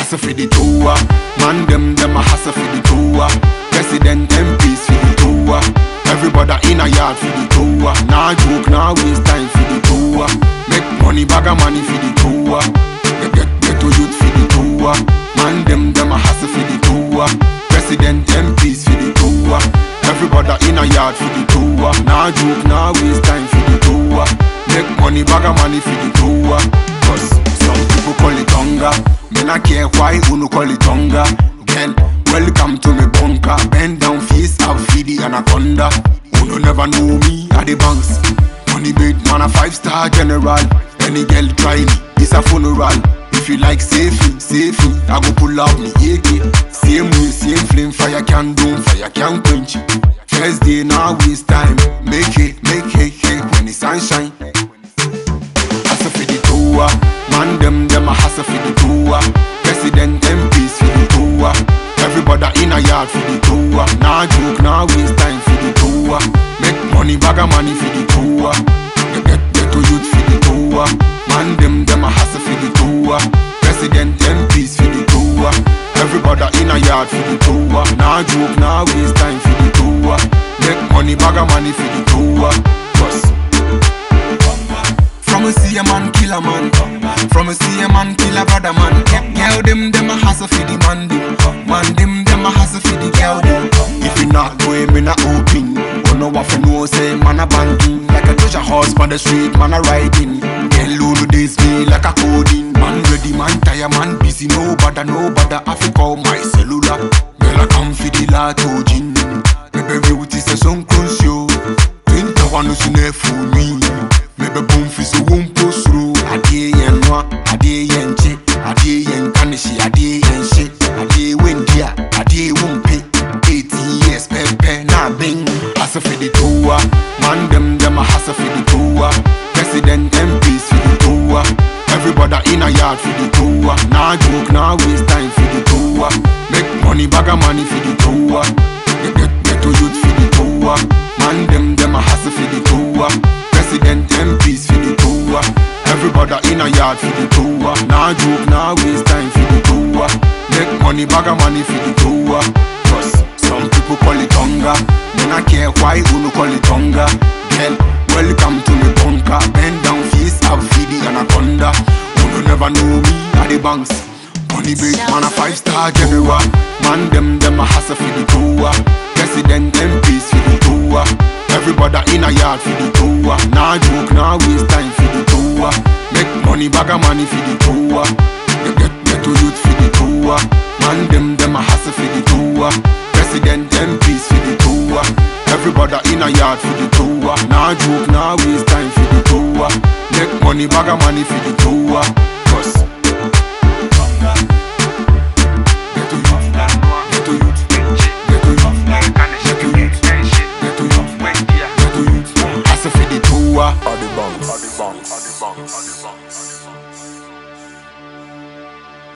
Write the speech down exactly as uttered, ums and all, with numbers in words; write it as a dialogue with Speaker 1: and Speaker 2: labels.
Speaker 1: hustle for the tour. Man them them a hustle for the tour. President M Ps for the tour. Everybody in a yard for the tour. Nah joke, nah waste time for the tour. Make money, bag of money for the tour. Get get get to youth for the tour. Man them them a hustle for the tour. President M Ps for the tour. Everybody in a yard for the tour. Nah joke, nah waste time for the tour. Make money, bag of money for the tour. Cause some people call it hunger. Me not care why uno call it hunger. Again, welcome to me bunker. Bend down face, have feed the anaconda. Uno never know me at the banks. Money bait man a five star general. Any girl try me, it's a funeral. If you like safely, safely, I go pull out me A K. Same way, same flame, fire can do, fire can quench. First day, now waste time. Make it, make it, hey, when the sunshine. Hustle for the tour. Man them, them a hustle for the tour. President M Ps for the tour. Everybody in a yard for the tour. Nah joke, nah waste time for the tour. Make money, bag of money for the tour. Get, get, get to youth for the tour. Man them, them a hustle for the tour. President M Ps for the tour. Everybody in a yard for the tour. Nah joke, nah waste time for the tour. Make money, bag of money for the tour. Cause from a see a man kill a man. From a see a man kill a brother man. Girl them them a hustle for the man them. Man them them a hustle for the girl them. If you not going, me not open. Oh no what for no say man a banking. Like a treasure horse on the street man a riding. Girl Lulu days me like a coding. Man ready man tired man busy no bother no bother. I fi call my cellular. Girl I come for the lato gin. Maybe beauty say some close yo. Think I want to see ne fool me. Maybe boom fi so won't post through. Adie yen wa, adie yen che, adie yen kanishi, adie yen shit, adie wendia, adie wumpe. Eighteen years pepe na bing. Hustle for the tour. Man them them a hustle for the tour. President M Ps for the tour. Everybody in a yard for the tour. Nah joke, nah waste time for the tour. Make money, bag of money for the tour. Get get get to youth for the tour. Man them them a hustle for the tour. President M Ps for the tour. Everybody in a yard for the tour. Nah joke, nah waste time for the tour. Make money, bag of money for the tour. Cause some people call it hunger. Me not care why uno call it hunger. Girl, welcome to me bunker. Bend down face, have feed the anaconda. Uno never know me at the banks. Money bait man a five star general. Man them them a hustle for the tour. President M Ps for the tour. Everybody in a yard for the tour. Nah joke, nah waste time for the tour. Make money, bag of money for the tour. Get, get, get to youth for the tour. Man them, them a hustle for the tour. President M Ps for the tour. Everybody in a yard for the tour. Nah joke, nah waste time for the tour. Make money, bag of money for the tour.